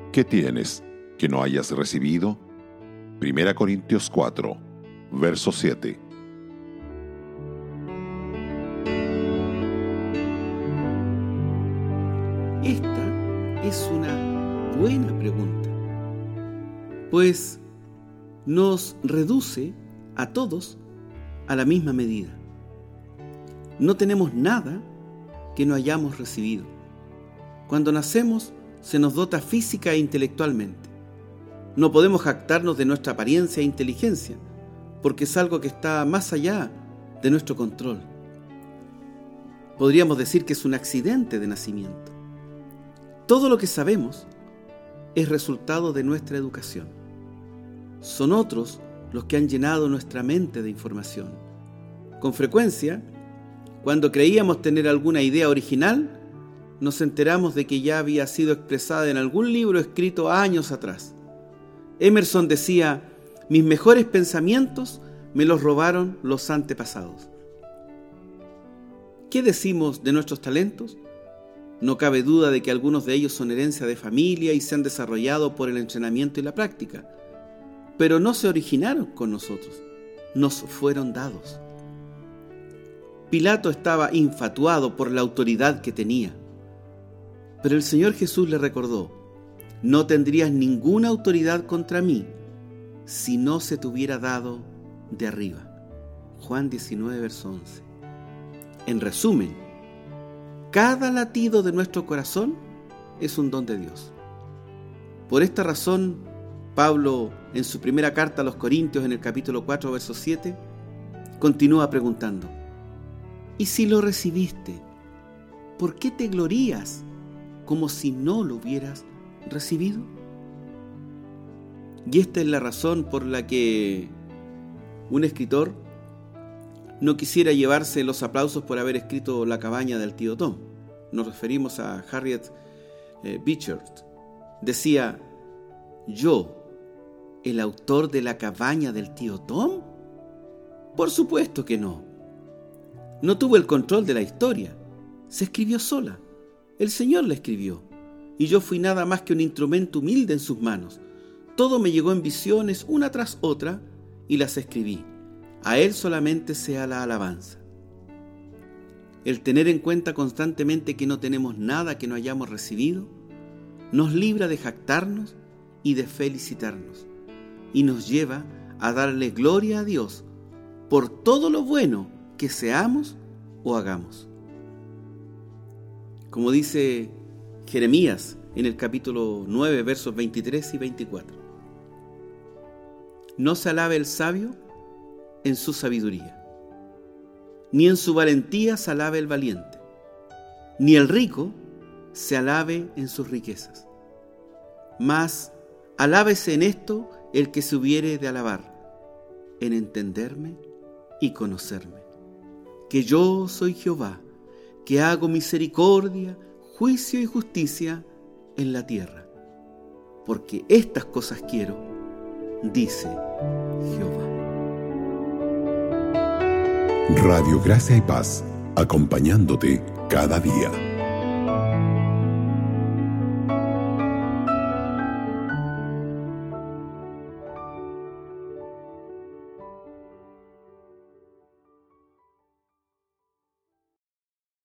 ¿Qué tienes que no hayas recibido? 1 Corintios 4, verso 7. Esta es una buena pregunta, pues nos reduce a todos a la misma medida. No tenemos nada que no hayamos recibido. Cuando nacemos, se nos dota física e intelectualmente. No podemos jactarnos de nuestra apariencia e inteligencia, porque es algo que está más allá de nuestro control. Podríamos decir que es un accidente de nacimiento. Todo lo que sabemos es resultado de nuestra educación. Son otros los que han llenado nuestra mente de información. Con frecuencia, cuando creíamos tener alguna idea original, nos enteramos de que ya había sido expresada en algún libro escrito años atrás. Emerson decía: mis mejores pensamientos me los robaron los antepasados. ¿Qué decimos de nuestros talentos? No cabe duda de que algunos de ellos son herencia de familia y se han desarrollado por el entrenamiento y la práctica, pero no se originaron con nosotros, nos fueron dados. Pilato estaba infatuado por la autoridad que tenía. Pero el Señor Jesús le recordó: no tendrías ninguna autoridad contra mí si no se te hubiera dado de arriba. Juan 19, verso 11. En resumen, cada latido de nuestro corazón es un don de Dios. Por esta razón, Pablo, en su primera carta a los Corintios, en el capítulo 4, verso 7, continúa preguntando: ¿y si lo recibiste, por qué te glorías como si no lo hubieras recibido? Y esta es la razón por la que un escritor no quisiera llevarse los aplausos por haber escrito La cabaña del tío Tom. Nos referimos a Harriet Beecher. Decía: ¿yo, el autor de La cabaña del tío Tom? Por supuesto que no. No tuvo el control de la historia. Se escribió sola. El Señor la escribió, y yo fui nada más que un instrumento humilde en sus manos. Todo me llegó en visiones, una tras otra, y las escribí. A Él solamente sea la alabanza. El tener en cuenta constantemente que no tenemos nada que no hayamos recibido, nos libra de jactarnos y de felicitarnos, y nos lleva a darle gloria a Dios por todo lo bueno que seamos o hagamos. Como dice Jeremías en el capítulo 9, versos 23 y 24. No se alabe el sabio en su sabiduría, ni en su valentía se alabe el valiente, ni el rico se alabe en sus riquezas. Mas alábese en esto el que se hubiere de alabar, en entenderme y conocerme, que yo soy Jehová, que hago misericordia, juicio y justicia en la tierra, porque estas cosas quiero, dice Jehová. Radio Gracia y Paz, acompañándote cada día.